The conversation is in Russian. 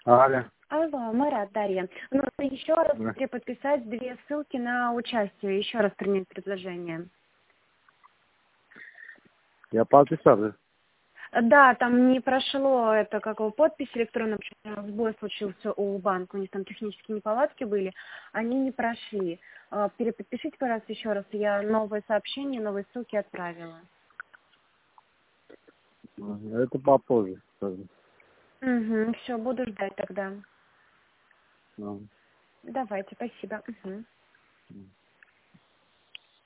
Алло. Алло, Марат, Дарья. Нужно еще раз Да. переподписать 2 ссылки на участие, еще раз принять предложение. Я подписал, да? Да, там не прошло это, как его, подпись электронная, сбой случился у банка, у них там технические неполадки были, они не прошли. Переподпишите, пожалуйста, еще раз, я новые сообщения, новые ссылки отправила. Это попозже. Угу, все, буду ждать тогда. Ну. Давайте, спасибо. Угу.